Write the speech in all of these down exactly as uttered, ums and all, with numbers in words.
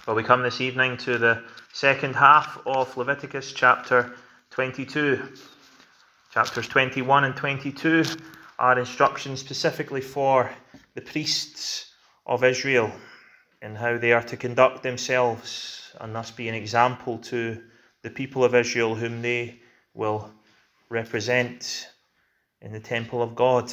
Well, we come this evening to the second half of Leviticus chapter twenty-two. Chapters twenty-one and twenty-two are instructions specifically for the priests of Israel and how they are to conduct themselves and thus be an example to the people of Israel whom they will represent in the temple of God.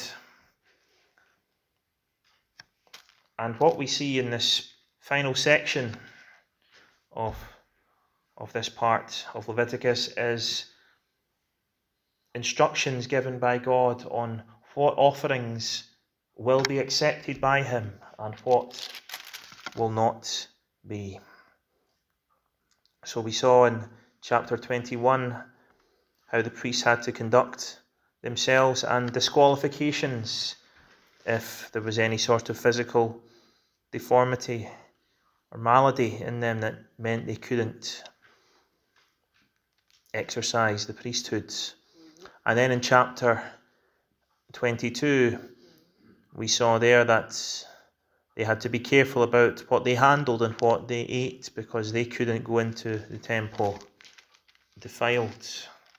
And what we see in this final section of, of this part of Leviticus is instructions given by God on what offerings will be accepted by him and what will not be. So we saw in chapter twenty-one how the priests had to conduct themselves and disqualifications if there was any sort of physical deformity or malady in them that meant they couldn't exercise the priesthood. And then in chapter twenty-two, we saw there that they had to be careful about what they handled and what they ate because they couldn't go into the temple defiled.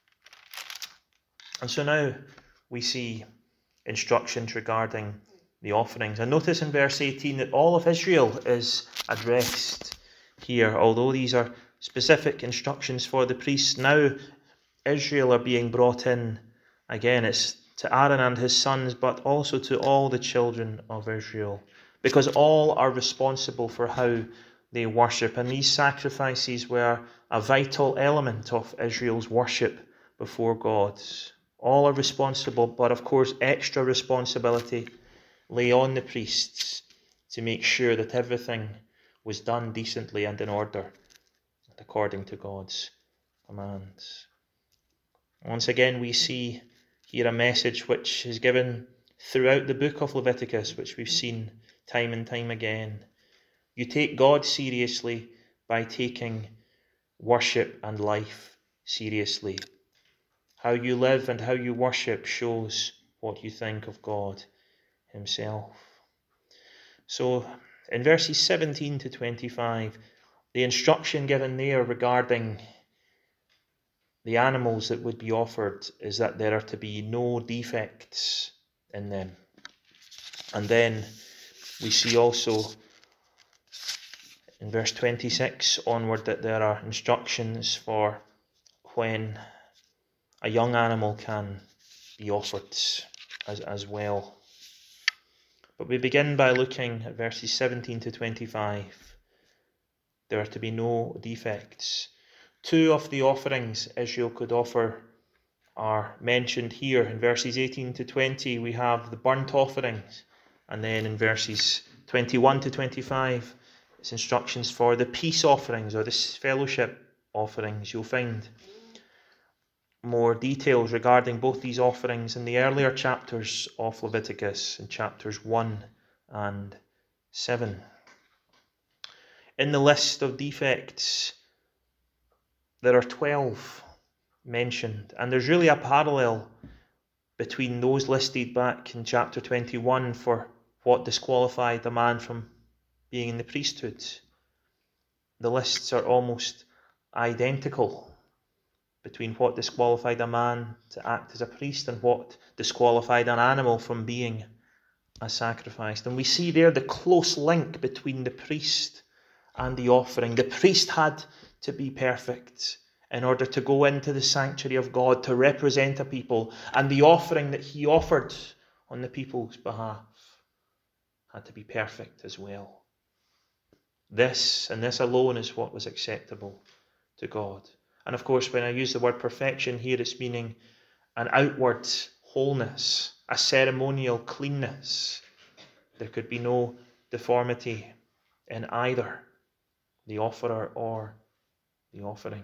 And so now we see instructions regarding the offerings. And notice in verse eighteen that all of Israel is addressed here. Although these are specific instructions for the priests, now Israel are being brought in. Again, it's to Aaron and his sons, but also to all the children of Israel, because all are responsible for how they worship. And these sacrifices were a vital element of Israel's worship before God. All are responsible, but of course extra responsibility lay on the priests to make sure that everything was done decently and in order, according to God's commands. Once again, we see here a message which is given throughout the book of Leviticus, which we've seen time and time again. You take God seriously by taking worship and life seriously. How you live and how you worship shows what you think of God himself. So in verses seventeen to twenty-five, the instruction given there regarding the animals that would be offered is that there are to be no defects in them. And then we see also in verse twenty-six onward that there are instructions for when a young animal can be offered as, as well. But we begin by looking at verses seventeen to twenty-five. There are to be no defects. Two of the offerings Israel could offer are mentioned here. In verses eighteen to twenty, we have the burnt offerings. And then in verses twenty-one to twenty-five, it's instructions for the peace offerings or the fellowship offerings. You'll find more details regarding both these offerings in the earlier chapters of Leviticus, in chapters one and seven. In the list of defects, there are twelve mentioned, and there's really a parallel between those listed back in chapter twenty-one for what disqualified a man from being in the priesthood. The lists are almost identical between what disqualified a man to act as a priest and what disqualified an animal from being a sacrifice. And we see there the close link between the priest and the offering. The priest had to be perfect in order to go into the sanctuary of God to represent a people, and the offering that he offered on the people's behalf had to be perfect as well. This and this alone is what was acceptable to God. And of course, when I use the word perfection here, it's meaning an outward wholeness, a ceremonial cleanness. There could be no deformity in either the offerer or the offering.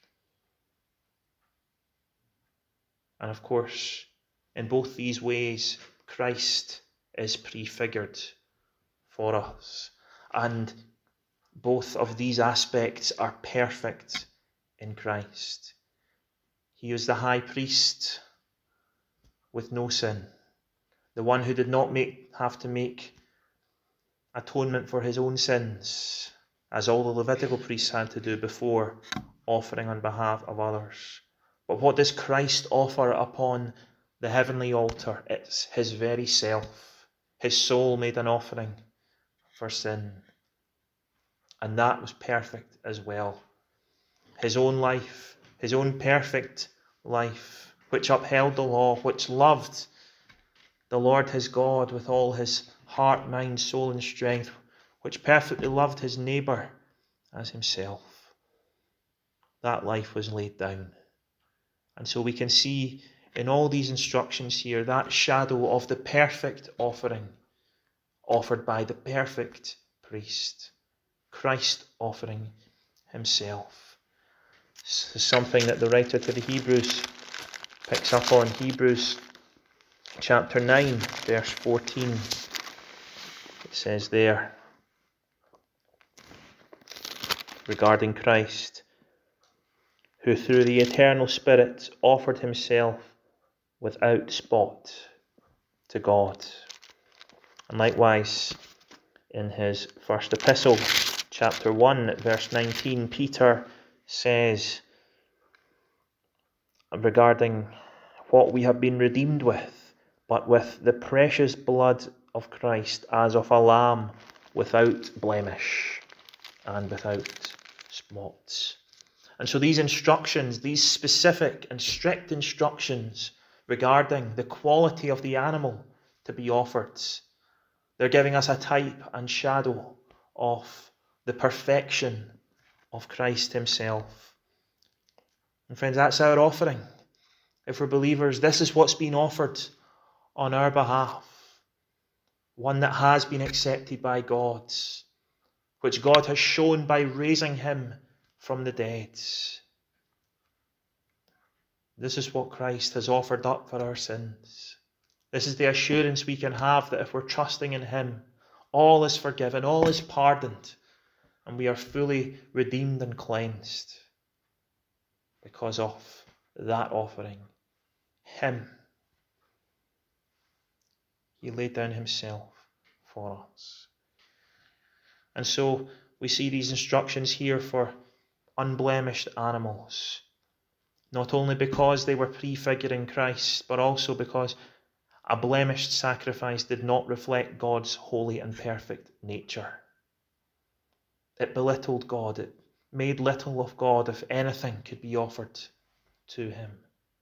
And of course, in both these ways, Christ is prefigured for us. And both of these aspects are perfect in Christ. He is the high priest with no sin, the one who did not make have to make atonement for his own sins, as all the Levitical priests had to do before, offering on behalf of others. But what does Christ offer upon the heavenly altar? It's his very self, his soul made an offering for sin. And that was perfect as well. His own life, his own perfect life, which upheld the law, which loved the Lord his God with all his heart, mind, soul, and strength, which perfectly loved his neighbour as himself. That life was laid down. And so we can see in all these instructions here that shadow of the perfect offering offered by the perfect priest, Christ offering himself. This is something that the writer to the Hebrews picks up on. Hebrews chapter nine, verse fourteen. It says there, regarding Christ, who through the eternal Spirit offered himself without spot to God. And likewise, in his first epistle, chapter one, verse nineteen, Peter says regarding what we have been redeemed with, but with the precious blood of Christ, as of a lamb without blemish and without spots. And so these instructions, these specific and strict instructions regarding the quality of the animal to be offered, they're giving us a type and shadow of the perfection of Christ himself. And friends, that's our offering. If we're believers, this is what's been offered on our behalf. One that has been accepted by God, which God has shown by raising him from the dead. This is what Christ has offered up for our sins. This is the assurance we can have that if we're trusting in him, all is forgiven, all is pardoned, and we are fully redeemed and cleansed because of that offering. Him. He laid down himself for us. And so we see these instructions here for unblemished animals, not only because they were prefiguring Christ, but also because a blemished sacrifice did not reflect God's holy and perfect nature. It belittled God. It made little of God if anything could be offered to him.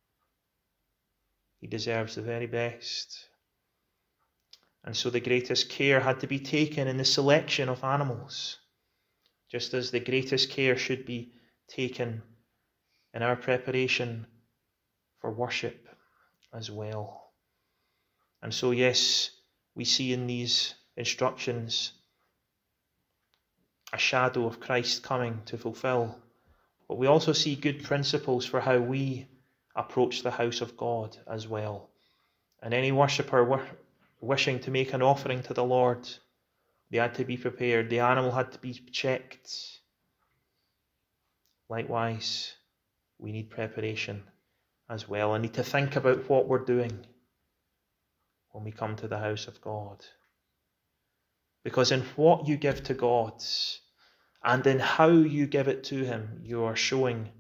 He deserves the very best. And so the greatest care had to be taken in the selection of animals, just as the greatest care should be taken in our preparation for worship as well. And so, yes, we see in these instructions a shadow of Christ coming to fulfill, but we also see good principles for how we approach the house of God as well. And any worshipper wishing to make an offering to the Lord, they had to be prepared. The animal had to be checked. Likewise, we need preparation as well. I need to think about what we're doing when we come to the house of God. Because in what you give to God and in how you give it to him, you are showing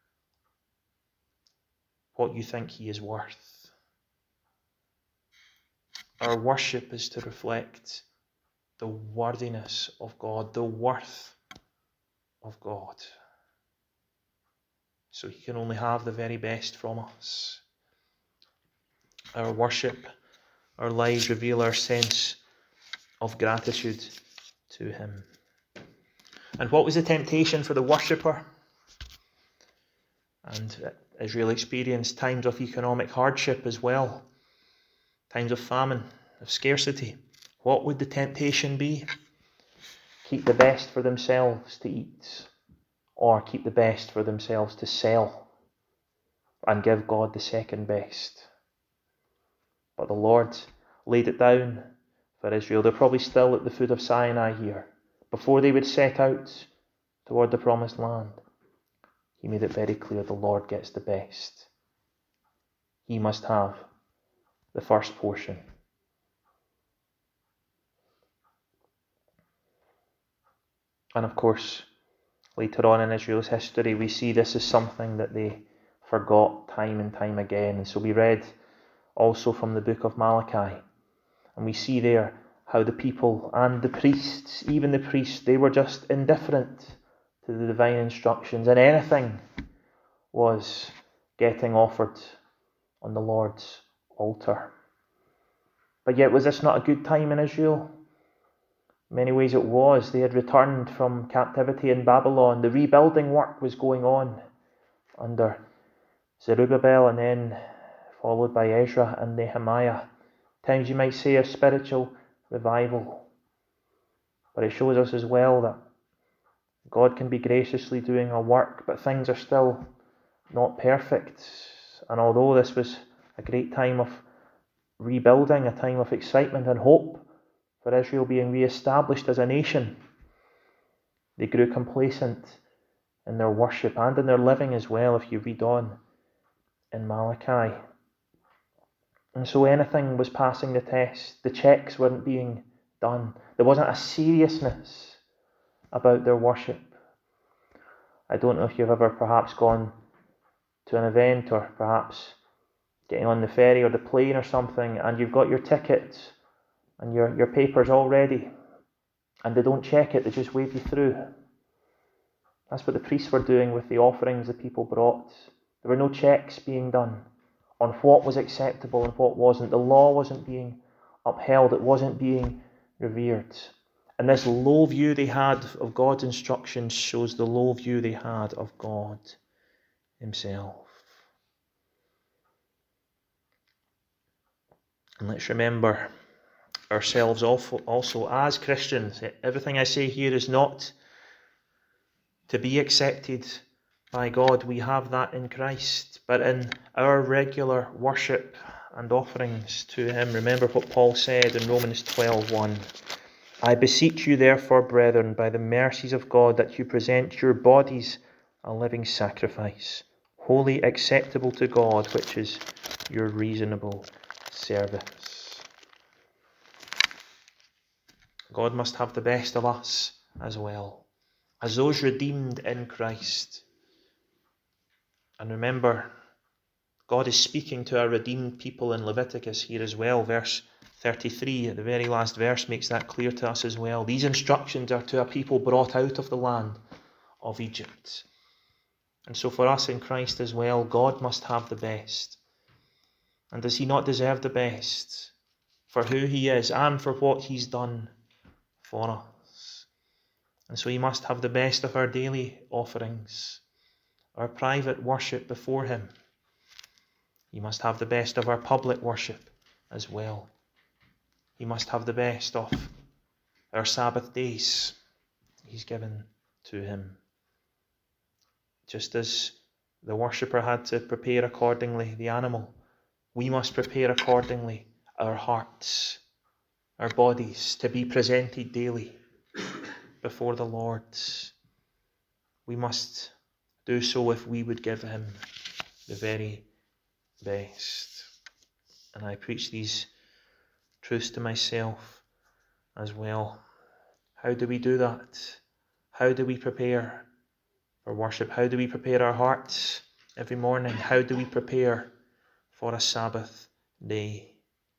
what you think he is worth. Our worship is to reflect the worthiness of God, the worth of God. So he can only have the very best from us. Our worship, our lives reveal our sense of gratitude to him. And what was the temptation for the worshipper? And Israel experienced times of economic hardship as well, times of famine, of scarcity. What would the temptation be? Keep the best for themselves to eat, or keep the best for themselves to sell and give God the second best. But the Lord laid it down for Israel. They're probably still at the foot of Sinai here. Before they would set out toward the promised land, he made it very clear the Lord gets the best. He must have the first portion. And of course, later on in Israel's history, we see this as something that they forgot time and time again. And so we read also from the book of Malachi, and we see there how the people and the priests, even the priests, they were just indifferent to the divine instructions, and anything was getting offered on the Lord's altar. But yet, was this not a good time in Israel? In many ways it was. They had returned from captivity in Babylon. The rebuilding work was going on under Zerubbabel, and then followed by Ezra and Nehemiah. Times you might say a spiritual revival. But it shows us as well that God can be graciously doing a work, but things are still not perfect. And although this was a great time of rebuilding, a time of excitement and hope for Israel being re-established as a nation, they grew complacent in their worship and in their living as well, if you read on in Malachi. And so anything was passing the test. The checks weren't being done. There wasn't a seriousness about their worship. I don't know if you've ever perhaps gone to an event, or perhaps getting on the ferry or the plane or something, and you've got your tickets and your, your papers all ready, and they don't check it, they just wave you through. That's what the priests were doing with the offerings the people brought. There were no checks being done on what was acceptable and what wasn't. The law wasn't being upheld, it wasn't being revered. And this low view they had of God's instructions shows the low view they had of God Himself. And let's remember ourselves also as Christians. Everything I say here is not to be accepted by God. We have that in Christ. But in our regular worship and offerings to Him, remember what Paul said in Romans twelve one. I beseech you therefore, brethren, by the mercies of God, that you present your bodies a living sacrifice, wholly acceptable to God, which is your reasonable service. God must have the best of us as well, as those redeemed in Christ. And remember, God is speaking to our redeemed people in Leviticus here as well. Verse thirty-three, at the very last verse, makes that clear to us as well. These instructions are to a people brought out of the land of Egypt. And so for us in Christ as well, God must have the best. And does He not deserve the best for who He is and for what He's done for us? And so He must have the best of our daily offerings, our private worship before Him. He must have the best of our public worship as well. He must have the best of our Sabbath days He's given to Him. Just as the worshipper had to prepare accordingly the animal, we must prepare accordingly our hearts, our bodies, to be presented daily before the Lord. We must do so if we would give Him the very best. And I preach these truths to myself as well. How do we do that? How do we prepare for worship? How do we prepare our hearts every morning? How do we prepare for a Sabbath day?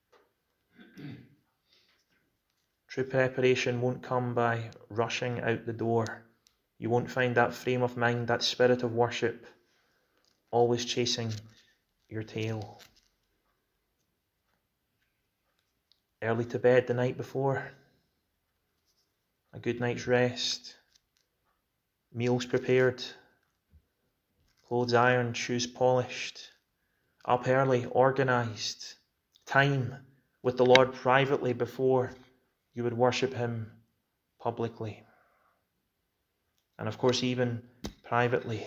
True preparation won't come by rushing out the door. You won't find that frame of mind, that spirit of worship, always chasing your tail. Early to bed the night before, a good night's rest, meals prepared, clothes ironed, shoes polished, up early, organised, time with the Lord privately before you would worship Him publicly. And of course, even privately,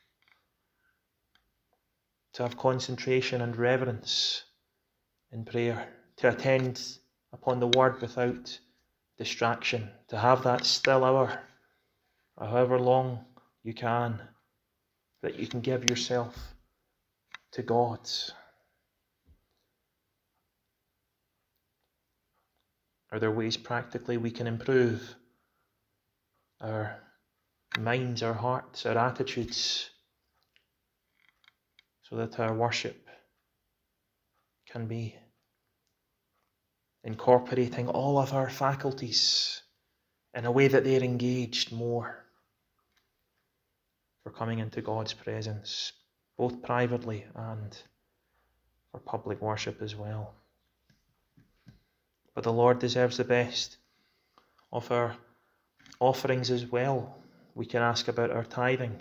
to have concentration and reverence in prayer, to attend upon the Word without distraction, to have that still hour, or however long you can, that you can give yourself to God. Are there ways practically we can improve our minds, our hearts, our attitudes, so that our worship can be incorporating all of our faculties in a way that they're engaged more for coming into God's presence, both privately and for public worship as well. But the Lord deserves the best of our offerings as well. We can ask about our tithing.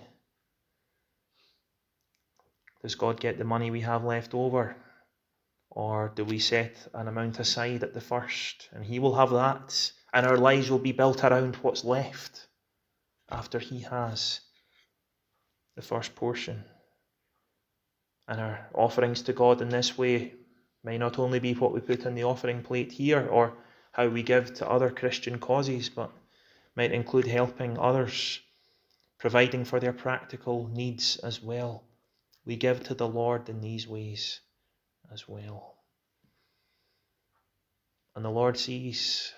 Does God get the money we have left over? Or do we set an amount aside at the first, and He will have that, and our lives will be built around what's left after He has the first portion? And our offerings to God in this way may not only be what we put in the offering plate here or how we give to other Christian causes, but might include helping others, providing for their practical needs as well. We give to the Lord in these ways as well. And the Lord sees.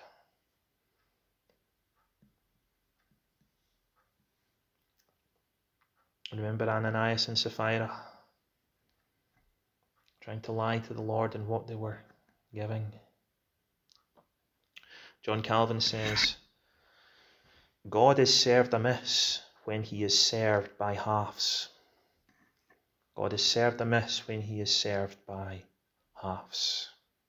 Remember Ananias and Sapphira trying to lie to the Lord in what they were giving. John Calvin says, God is served amiss when He is served by halves. God is served amiss when He is served by halves.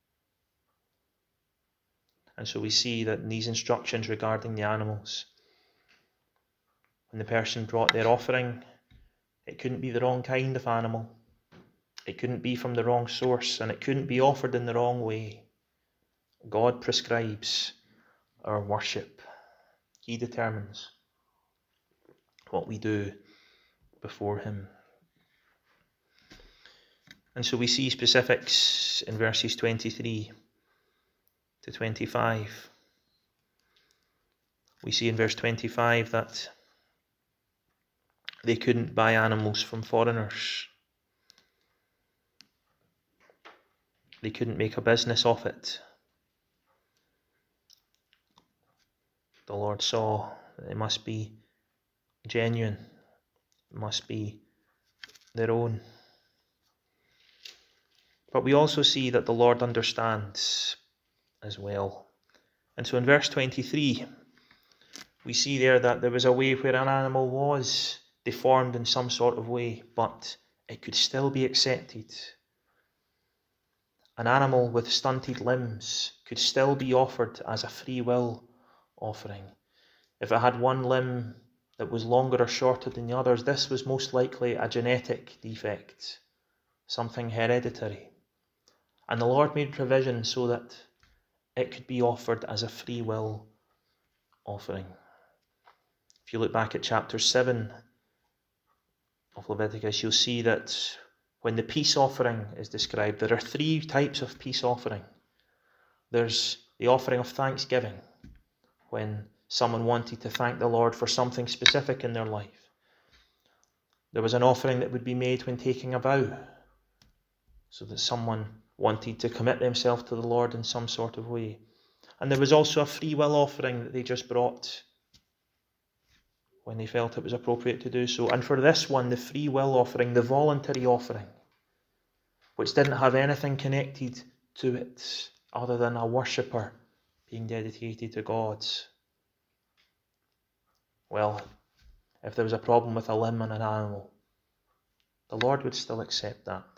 And so we see that in these instructions regarding the animals, when the person brought their offering, it couldn't be the wrong kind of animal. It couldn't be from the wrong source, and it couldn't be offered in the wrong way. God prescribes our worship. He determines what we do before Him. And so we see specifics in verses twenty-three to twenty-five. We see in verse twenty-five that they couldn't buy animals from foreigners. They couldn't make a business of it. The Lord saw that it must be genuine. It must be their own. But we also see that the Lord understands as well. And so in verse twenty-three, we see there that there was a way where an animal was deformed in some sort of way, but it could still be accepted. An animal with stunted limbs could still be offered as a free will offering. If it had one limb that was longer or shorter than the others, this was most likely a genetic defect, something hereditary. And the Lord made provision so that it could be offered as a free will offering. If you look back at chapter seven of Leviticus, you'll see that when the peace offering is described, there are three types of peace offering. There's the offering of thanksgiving, when someone wanted to thank the Lord for something specific in their life. There was an offering that would be made when taking a vow, so that someone wanted to commit themselves to the Lord in some sort of way. And there was also a free will offering that they just brought when they felt it was appropriate to do so. And for this one, the free will offering, the voluntary offering, which didn't have anything connected to it other than a worshipper being dedicated to God. Well, if there was a problem with a limb on an animal, the Lord would still accept that.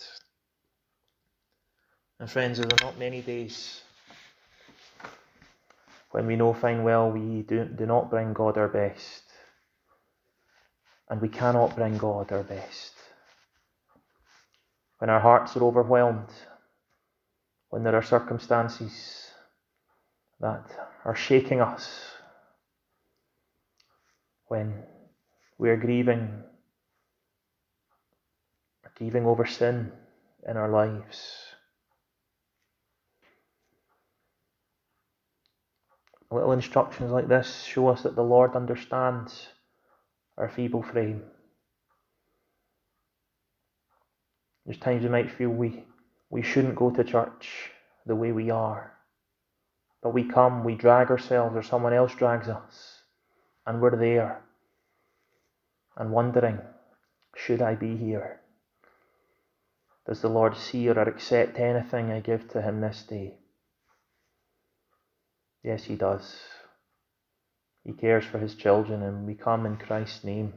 And friends, there are not many days when we know fine well we do, do not bring God our best. And we cannot bring God our best. When our hearts are overwhelmed, when there are circumstances that are shaking us, when we are grieving, or grieving over sin in our lives. Little instructions like this show us that the Lord understands our feeble frame. There's times we might feel we, we shouldn't go to church the way we are. But we come, we drag ourselves, or someone else drags us. and we're there and wondering, should I be here? Does the Lord see or accept anything I give to him this day? Yes, he does. He cares for his children, and we come in Christ's name.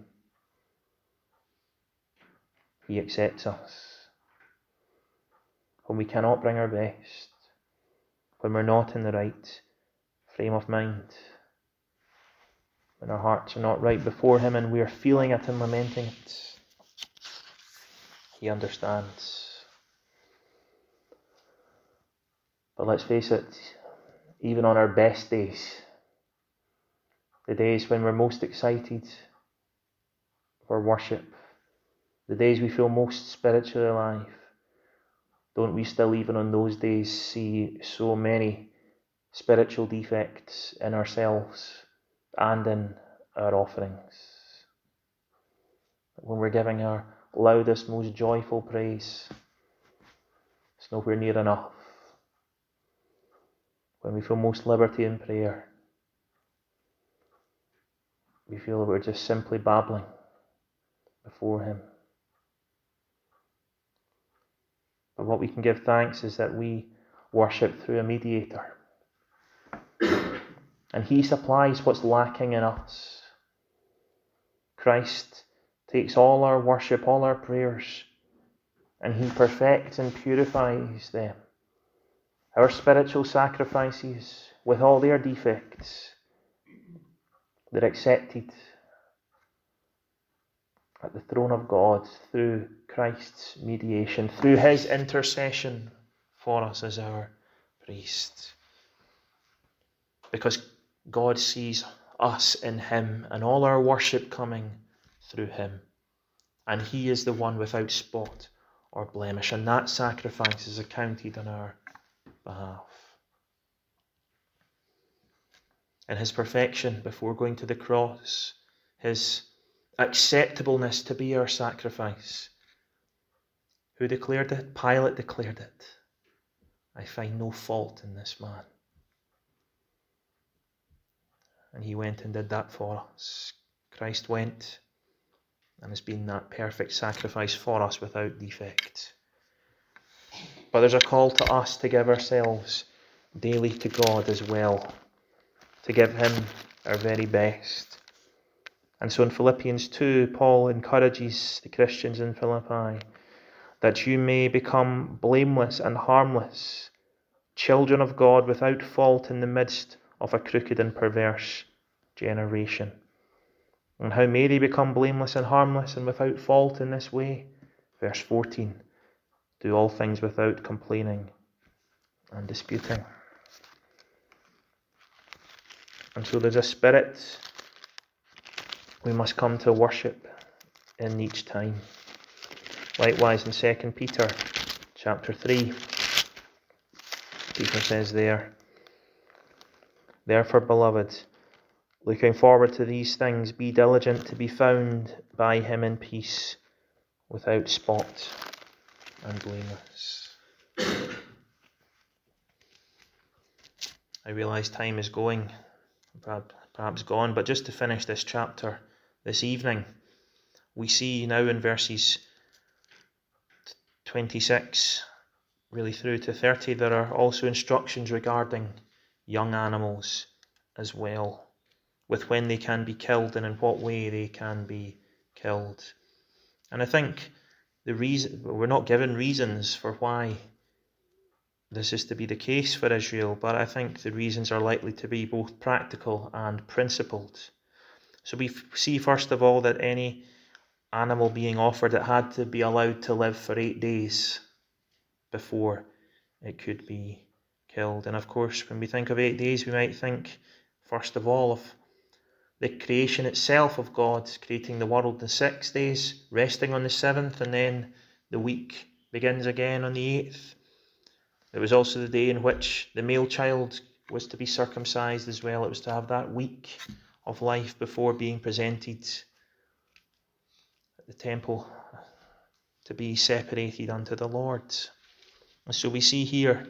He accepts us. When we cannot bring our best, when we're not in the right frame of mind, when our hearts are not right before him and we are feeling it and lamenting it, he understands. But let's face it, even on our best days, the days when we're most excited for worship, the days we feel most spiritually alive, don't we still, even on those days, see so many spiritual defects in ourselves and in our offerings? When we're giving our loudest, most joyful praise, it's nowhere near enough. When we feel most liberty in prayer, we feel we're just simply babbling before him. But what we can give thanks is that we worship through a mediator. And he supplies what's lacking in us. Christ takes all our worship, all our prayers, and he perfects and purifies them. Our spiritual sacrifices, with all their defects, they're accepted at the throne of God through Christ's mediation, through his intercession for us as our priest. Because God sees us in him and all our worship coming through him. And he is the one without spot or blemish, and that sacrifice is accounted on our behalf. In his perfection before going to the cross, his acceptableness to be our sacrifice. Who declared it? Pilate declared it. I find no fault in this man. And he went and did that for us. Christ went and has been that perfect sacrifice for us without defect. But there's a call to us to give ourselves daily to God as well, to give him our very best. And so in Philippians two, Paul encourages the Christians in Philippi that you may become blameless and harmless, children of God without fault in the midst of a crooked and perverse generation. And how may they become blameless and harmless and without fault in this way? Verse fourteen, do all things without complaining and disputing. And so there's a spirit we must come to worship in each time. Likewise in Second Peter chapter three, Peter says there, therefore, beloved, looking forward to these things, be diligent to be found by him in peace, without spot and blameless. I realise time is going, perhaps gone, but just to finish this chapter this evening, we see now in verses twenty-six really through to thirty, there are also instructions regarding young animals as well, with when they can be killed and in what way they can be killed. And I think the reason, we're not given reasons for why this is to be the case for Israel, but I think the reasons are likely to be both practical and principled. So we see first of all that any animal being offered, it had to be allowed to live for eight days before it could be killed. And of course, when we think of eight days, we might think first of all of the creation itself of God, creating the world in six days, resting on the seventh, and then the week begins again on the eighth. There was also the day in which the male child was to be circumcised as well. It was to have that week of life before being presented at the temple to be separated unto the Lord. And so we see here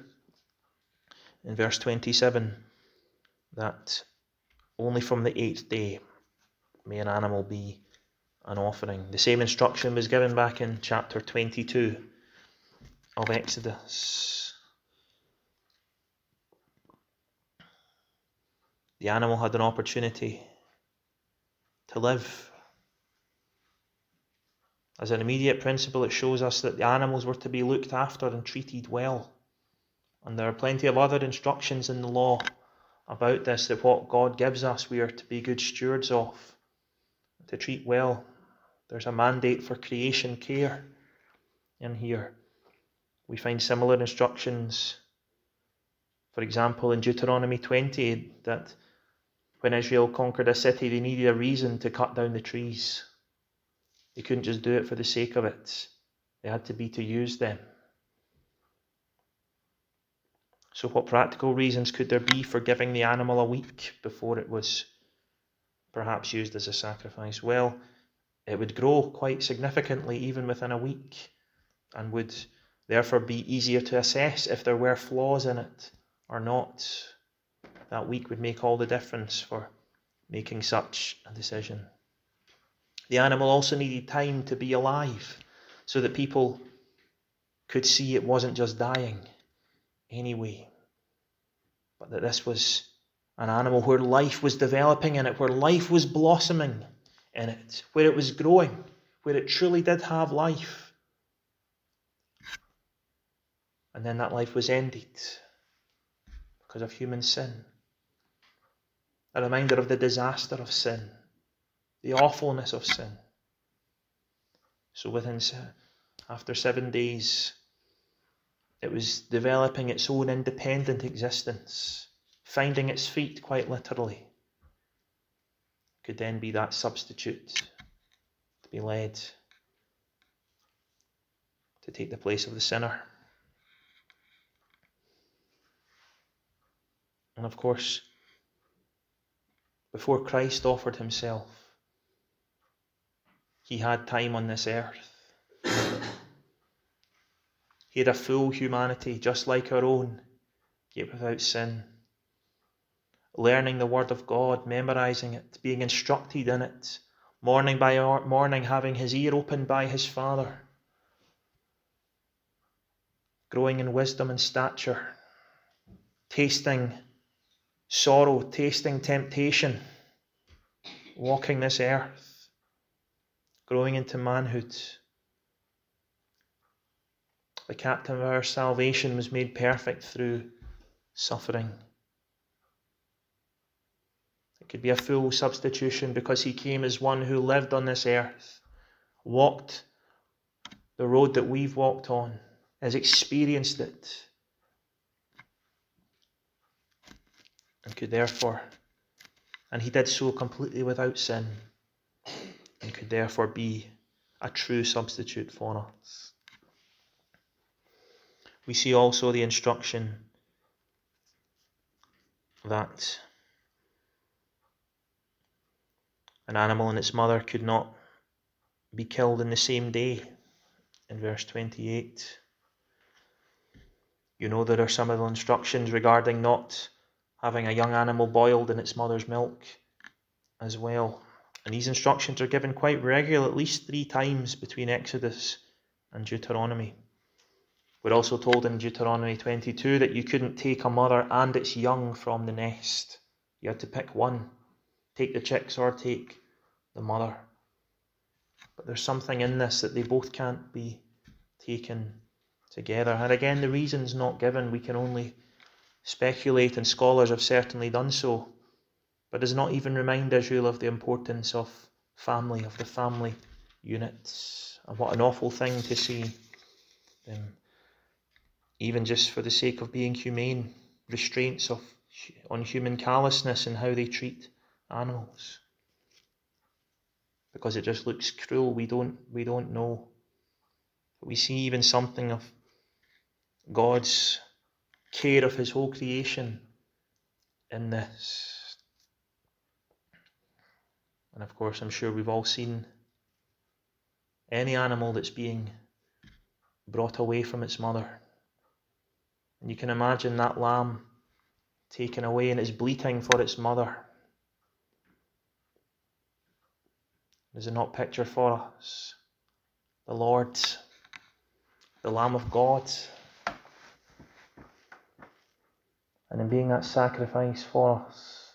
in verse twenty-seven that only from the eighth day may an animal be an offering. The same instruction was given back in chapter twenty-two of Exodus. The animal had an opportunity to live. As an immediate principle, it shows us that the animals were to be looked after and treated well. And there are plenty of other instructions in the law about this, that what God gives us we are to be good stewards of, to treat well. There's a mandate for creation care in here. We find similar instructions, for example, in Deuteronomy twenty, that when Israel conquered a city, they needed a reason to cut down the trees. They couldn't just do it for the sake of it. They had to be to use them. So what practical reasons could there be for giving the animal a week before it was perhaps used as a sacrifice? Well, it would grow quite significantly even within a week, and would therefore be easier to assess if there were flaws in it or not. That week would make all the difference for making such a decision. The animal also needed time to be alive, so that people could see it wasn't just dying anyway, but that this was an animal where life was developing in it, where life was blossoming in it, where it was growing, where it truly did have life. And then that life was ended because of human sin. A reminder of the disaster of sin, the awfulness of sin. So within, after seven days, it was developing its own independent existence, finding its feet quite literally. Could then be that substitute to be led to take the place of the sinner. And of course, before Christ offered himself, he had time on this earth. He had a full humanity, just like our own, yet without sin. Learning the Word of God, memorizing it, being instructed in it, morning by morning having his ear opened by his Father, growing in wisdom and stature, tasting sorrow, tasting temptation, walking this earth, growing into manhood. The captain of our salvation was made perfect through suffering. It could be a full substitution because he came as one who lived on this earth, walked the road that we've walked on, has experienced it, and could therefore, and he did so completely without sin, and could therefore be a true substitute for us. We see also the instruction that an animal and its mother could not be killed in the same day, in verse twenty-eight. You know there are some of the instructions regarding not having a young animal boiled in its mother's milk as well. And these instructions are given quite regularly, at least three times between Exodus and Deuteronomy. We're also told in Deuteronomy twenty-two that you couldn't take a mother and its young from the nest. You had to pick one. Take the chicks or take the mother. But there's something in this that they both can't be taken together. And again, the reason's not given. We can only speculate, and scholars have certainly done so. But does not even remind Israel of the importance of family, of the family unit. And what an awful thing to see them, even just for the sake of being humane, restraints of on human callousness and how they treat animals. Because it just looks cruel, we don't we don't know. But we see even something of God's care of his whole creation in this. And of course, I'm sure we've all seen any animal that's being brought away from its mother. And you can imagine that lamb taken away and it's bleating for its mother. Does it not picture for us the Lord, the Lamb of God, and in being that sacrifice for us,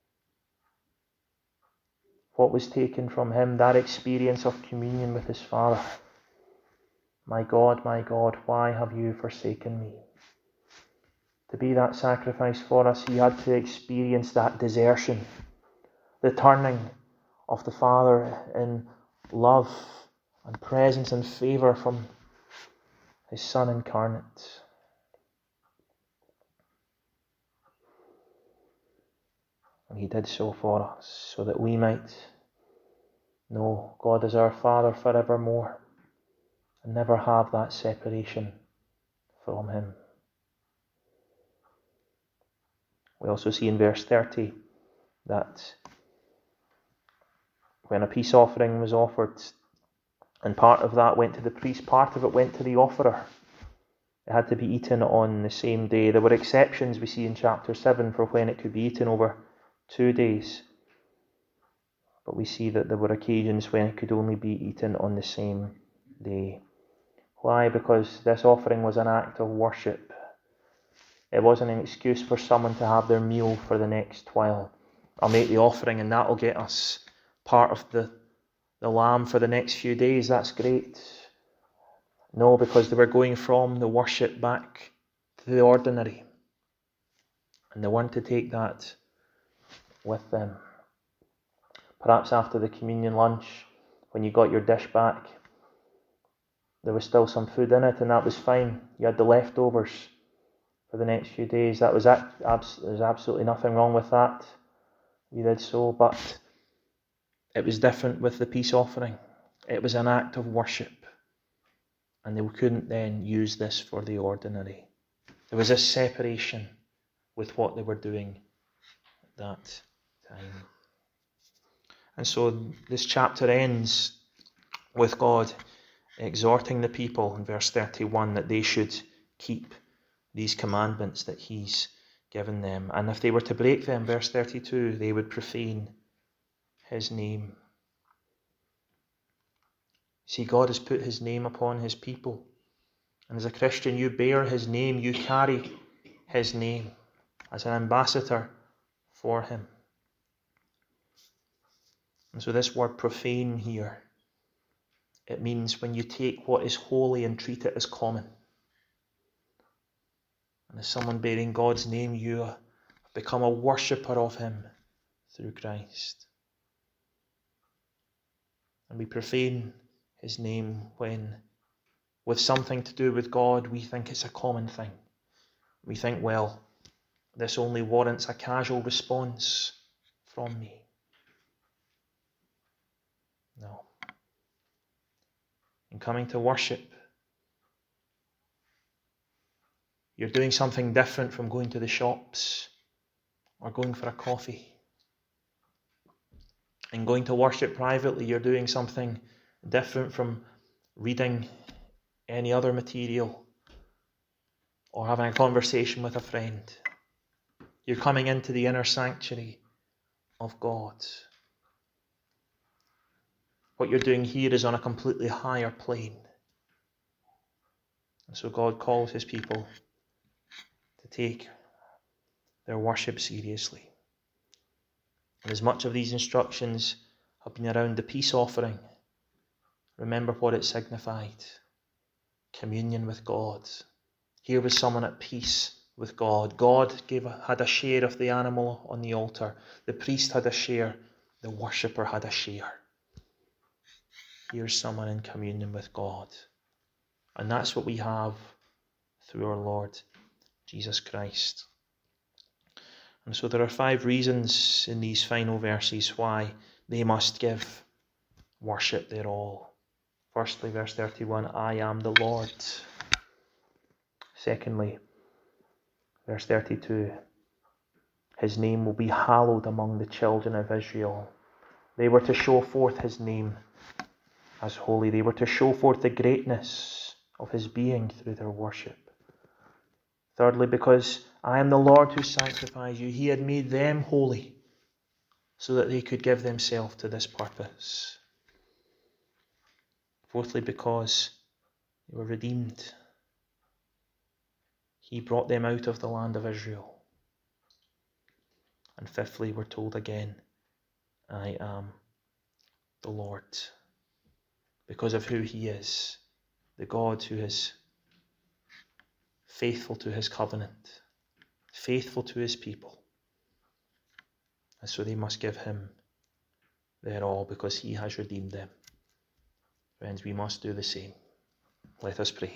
what was taken from him, that experience of communion with his Father? My God, my God, why have you forsaken me? To be that sacrifice for us, he had to experience that desertion, the turning of the Father in love and presence and favour from his Son incarnate. And he did so for us, so that we might know God is our Father forevermore and never have that separation from him. We also see in verse thirty that when a peace offering was offered, and part of that went to the priest, part of it went to the offerer. It had to be eaten on the same day. There were exceptions, we see in chapter seven, for when it could be eaten over two days. But we see that there were occasions when it could only be eaten on the same day. Why? Because this offering was an act of worship. It wasn't an excuse for someone to have their meal for the next while. I'll make the offering and that'll get us part of the, the lamb for the next few days. That's great. No, because they were going from the worship back to the ordinary. And they weren't to take that with them. Perhaps after the communion lunch, when you got your dish back, there was still some food in it, and that was fine. You had the leftovers for the next few days. That was abs- there's absolutely nothing wrong with that. You did so, but it was different with the peace offering. It was an act of worship, and they couldn't then use this for the ordinary. There was a separation with what they were doing at that time. And so this chapter ends with God exhorting the people in verse thirty-one that they should keep these commandments that he's given them. And if they were to break them, verse thirty-two, they would profane his name. See, God has put his name upon his people. And as a Christian, you bear his name, you carry his name as an ambassador for him. And so this word profane here, it means when you take what is holy and treat it as common. And as someone bearing God's name, you have become a worshipper of him through Christ. And we profane his name when, with something to do with God, we think it's a common thing. We think, well, this only warrants a casual response from me. No. In coming to worship, you're doing something different from going to the shops or going for a coffee. In going to worship privately, you're doing something different from reading any other material or having a conversation with a friend. You're coming into the inner sanctuary of God. What you're doing here is on a completely higher plane. And so God calls his people to take their worship seriously. And as much of these instructions have been around the peace offering, remember what it signified. Communion with God. Here was someone at peace with God. God gave a, had a share of the animal on the altar. The priest had a share. The worshipper had a share. Here's someone in communion with God. And that's what we have through our Lord Jesus Christ. And so there are five reasons in these final verses why they must give worship their all. Firstly, verse thirty-one, I am the Lord. Secondly, verse thirty-two, his name will be hallowed among the children of Israel. They were to show forth his name as holy. They were to show forth the greatness of his being through their worship. Thirdly, because I am the Lord who sanctifies you. He had made them holy so that they could give themselves to this purpose. Fourthly, because they were redeemed. He brought them out of the land of Israel. And fifthly, we're told again, I am the Lord. Because of who he is, the God who is faithful to his covenant, faithful to his people. And so they must give him their all because he has redeemed them. Friends, we must do the same. Let us pray.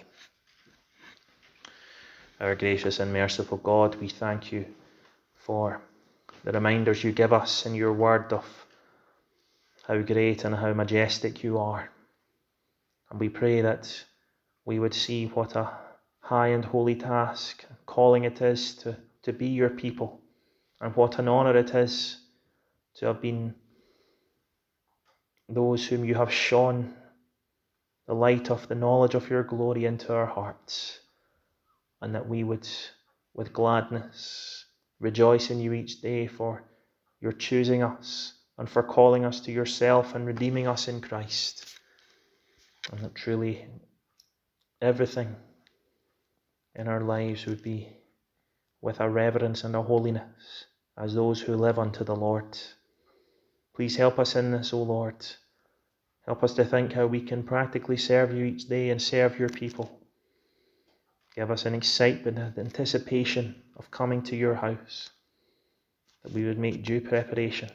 Our gracious and merciful God, we thank you for the reminders you give us in your word of how great and how majestic you are. And we pray that we would see what a high and holy task, calling it is to, to be your people, and what an honour it is to have been those whom you have shone the light of the knowledge of your glory into our hearts, and that we would, with gladness, rejoice in you each day for your choosing us and for calling us to yourself and redeeming us in Christ. And that truly everything in our lives would be with a reverence and a holiness as those who live unto the Lord. Please help us in this, O Lord. Help us to think how we can practically serve you each day and serve your people. Give us an excitement and anticipation of coming to your house, that we would make due preparation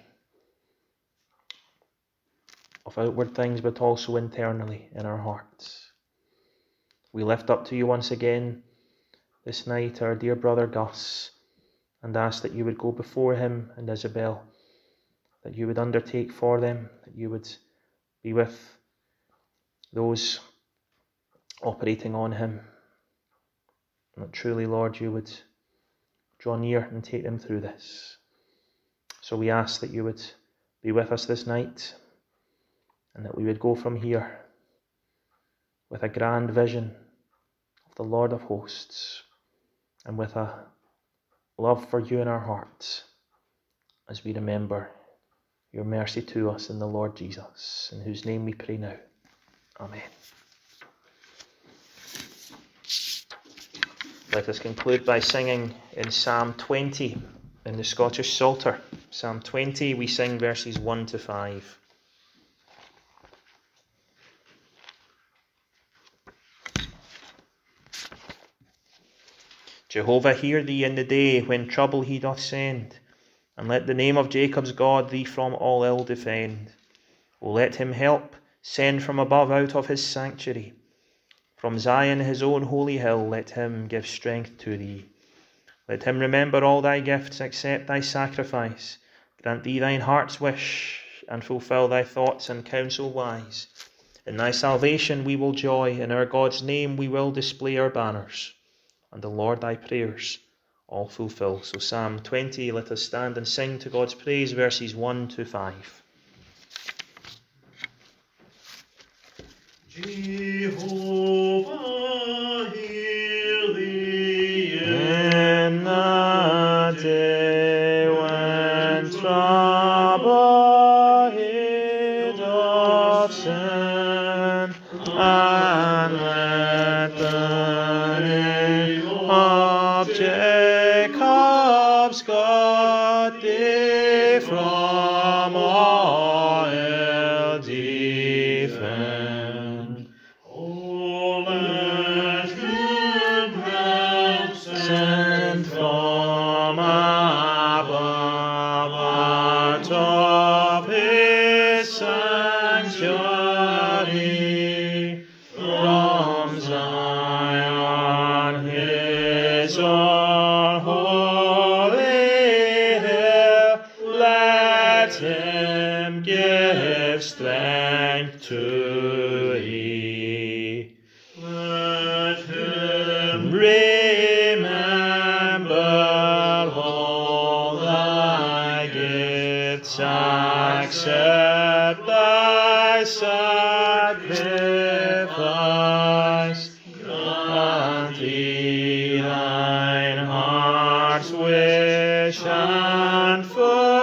of outward things, but also internally in our hearts. We lift up to you once again this night our dear brother Gus, and ask that you would go before him and Isabel, that you would undertake for them, that you would be with those operating on him, and that truly, Lord, you would draw near and take them through this. So we ask that you would be with us this night, and that we would go from here with a grand vision of the Lord of hosts, and with a love for you in our hearts, as we remember your mercy to us in the Lord Jesus, in whose name we pray now. Amen. Let us conclude by singing in Psalm twenty in the Scottish Psalter. Psalm twenty, we sing verses one to five. Jehovah, hear thee in the day when trouble he doth send, and let the name of Jacob's God thee from all ill defend. O let him help send from above out of his sanctuary. From Zion his own holy hill let him give strength to thee. Let him remember all thy gifts, accept thy sacrifice, grant thee thine heart's wish, and fulfill thy thoughts and counsel wise. In thy salvation we will joy, in our God's name we will display our banners, and the Lord thy prayers all fulfill. So Psalm twenty, let us stand and sing to God's praise, verses one to five. Jehovah, hear thee In the day when trouble he doth send, and let the name of Jacob's God thee from all ill defend. O let him help Send from above out of his sanctuary, from Zion his own holy hill, let him give strength to thee. Let him Remember all thy gifts, accept thy sacrifice, grant thee thine heart's wish, and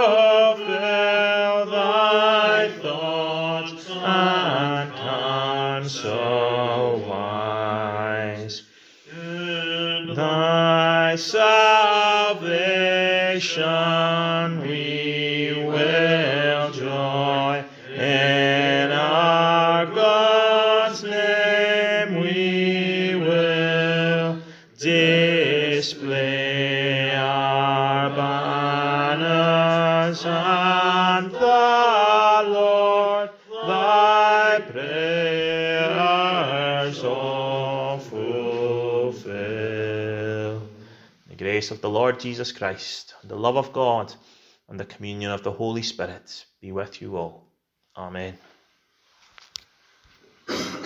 fulfill thy thoughts and counsel wise. And Thy salvation we will joy, in our God's name we will display our banners, and the Lord thy prayers all fulfill. The grace of the Lord Jesus Christ, the love of God, and the communion of the Holy Spirit be with you all. Amen.